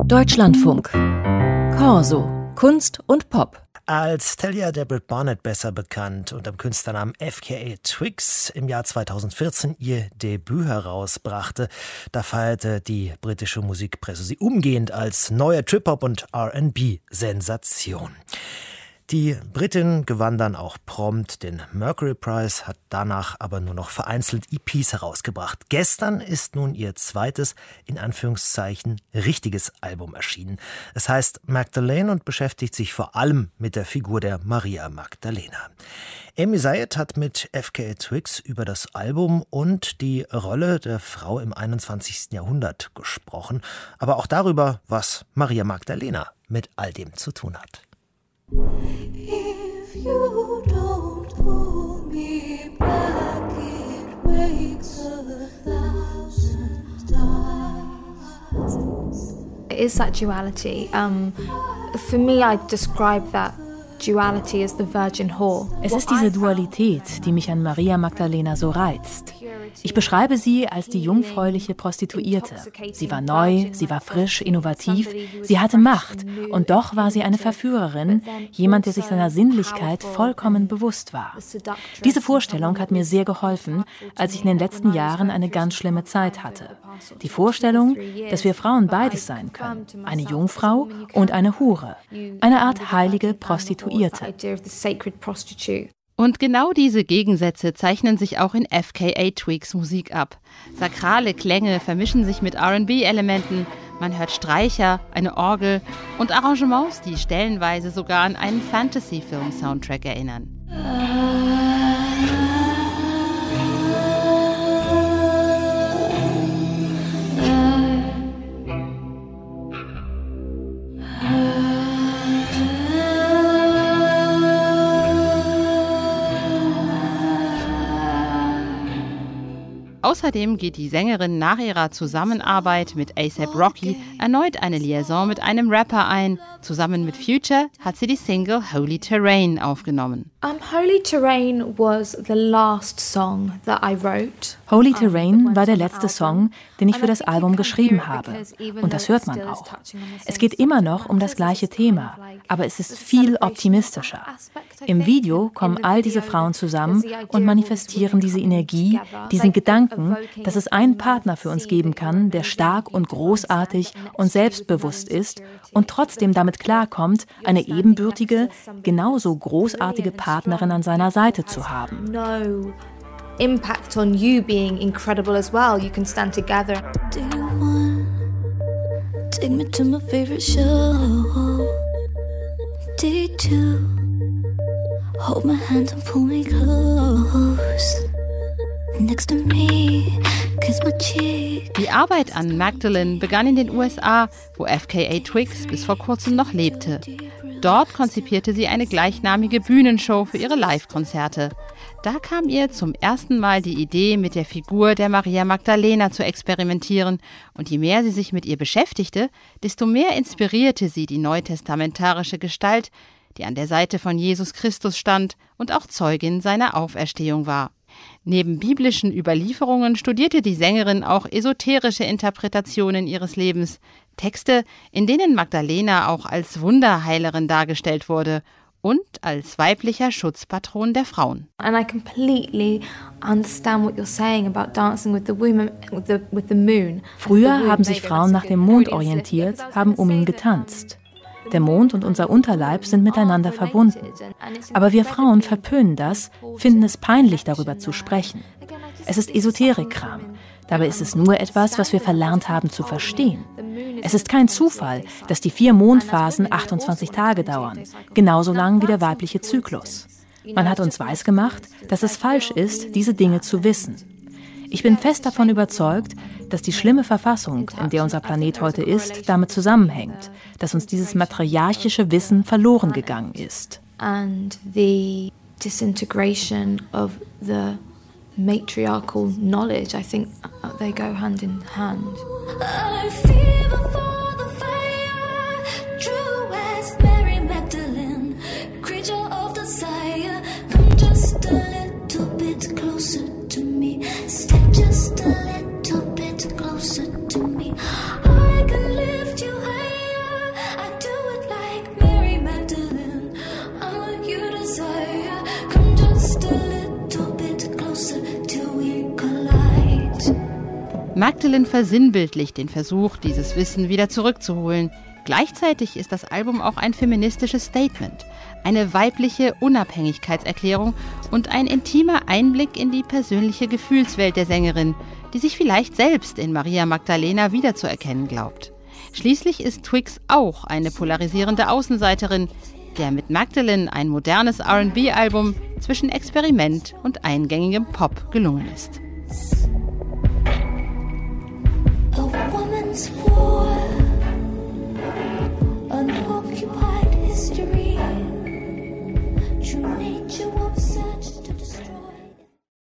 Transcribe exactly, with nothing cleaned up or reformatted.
Deutschlandfunk. Corso. Kunst und Pop. Als Talia Debret Barnett besser bekannt und am Künstlernamen F K A Twigs im Jahr zweitausendvierzehn ihr Debüt herausbrachte, da feierte die britische Musikpresse sie umgehend als neue Trip-Hop- und R and B-Sensation. Die Britin gewann dann auch prompt den Mercury Prize, hat danach aber nur noch vereinzelt E Ps herausgebracht. Gestern ist nun ihr zweites, in Anführungszeichen, richtiges Album erschienen. Es heißt Magdalene und beschäftigt sich vor allem mit der Figur der Maria Magdalena. Amy Zayed hat mit F K A Twigs über das Album und die Rolle der Frau im einundzwanzigsten Jahrhundert gesprochen, aber auch darüber, was Maria Magdalena mit all dem zu tun hat. If you don't pull me back, it wakes a thousand times. It is that duality. Um, for me, I describe that duality as the virgin whore. Es ist diese Dualität, die mich an Maria Magdalena so reizt. Ich beschreibe sie als die jungfräuliche Prostituierte. Sie war neu, sie war frisch, innovativ, sie hatte Macht und doch war sie eine Verführerin, jemand, der sich seiner Sinnlichkeit vollkommen bewusst war. Diese Vorstellung hat mir sehr geholfen, als ich in den letzten Jahren eine ganz schlimme Zeit hatte. Die Vorstellung, dass wir Frauen beides sein können, eine Jungfrau und eine Hure, eine Art heilige Prostituierte. Und genau diese Gegensätze zeichnen sich auch in F K A Twigs Musik ab. Sakrale Klänge vermischen sich mit R and B-Elementen, man hört Streicher, eine Orgel und Arrangements, die stellenweise sogar an einen Fantasy-Film-Soundtrack erinnern. Außerdem geht die Sängerin nach ihrer Zusammenarbeit mit A$AP Rocky erneut eine Liaison mit einem Rapper ein. Zusammen mit Future hat sie die Single Holy Terrain aufgenommen. Um, Holy Terrain was the last song that I wrote. Holy Terrain war der letzte Song, den ich für das Album geschrieben habe. Und das hört man auch. Es geht immer noch um das gleiche Thema, aber es ist viel optimistischer. Im Video kommen all diese Frauen zusammen und manifestieren diese Energie, diesen Gedanken, dass es einen Partner für uns geben kann, der stark und großartig und selbstbewusst ist und trotzdem damit klarkommt, eine ebenbürtige, genauso großartige Partnerin an seiner Seite zu haben. No impact on you being incredible as well. You can stand together. Do you want take me to my favorite show? Day two, hold my hand and pull me close. Next to me, kiss my cheek. Die Arbeit an Magdalene begann in den U S A, wo F K A Twigs bis vor kurzem noch lebte. Dort konzipierte sie eine gleichnamige Bühnenshow für ihre Live-Konzerte. Da kam ihr zum ersten Mal die Idee, mit der Figur der Maria Magdalena zu experimentieren. Und je mehr sie sich mit ihr beschäftigte, desto mehr inspirierte sie die neutestamentarische Gestalt, die an der Seite von Jesus Christus stand und auch Zeugin seiner Auferstehung war. Neben biblischen Überlieferungen studierte die Sängerin auch esoterische Interpretationen ihres Lebens, Texte, in denen Magdalena auch als Wunderheilerin dargestellt wurde und als weiblicher Schutzpatron der Frauen. And I completely understand what you're saying about dancing with the women, with the, with the moon. Früher haben sich Frauen nach dem Mond orientiert, haben um ihn getanzt. Der Mond und unser Unterleib sind miteinander verbunden. Aber wir Frauen verpönen das, finden es peinlich, darüber zu sprechen. Es ist Esoterik-Kram. Dabei ist es nur etwas, was wir verlernt haben zu verstehen. Es ist kein Zufall, dass die vier Mondphasen achtundzwanzig Tage dauern, genauso lang wie der weibliche Zyklus. Man hat uns weisgemacht, dass es falsch ist, diese Dinge zu wissen. Ich bin fest davon überzeugt, dass die schlimme Verfassung, in der unser Planet heute ist, damit zusammenhängt, dass uns dieses matriarchische Wissen verloren gegangen ist. And the disintegration of the matriarchal knowledge, I think they go hand in hand. I fever for the fire, true as Mary Magdalene, creature of desire. Come just a little bit closer to me, step just a little bit closer to me. I can lift you high. Magdalene versinnbildlicht den Versuch, dieses Wissen wieder zurückzuholen. Gleichzeitig ist das Album auch ein feministisches Statement, eine weibliche Unabhängigkeitserklärung und ein intimer Einblick in die persönliche Gefühlswelt der Sängerin, die sich vielleicht selbst in Maria Magdalena wiederzuerkennen glaubt. Schließlich ist Twix auch eine polarisierende Außenseiterin, der mit Magdalene ein modernes R and B-Album zwischen Experiment und eingängigem Pop gelungen ist. A woman's war.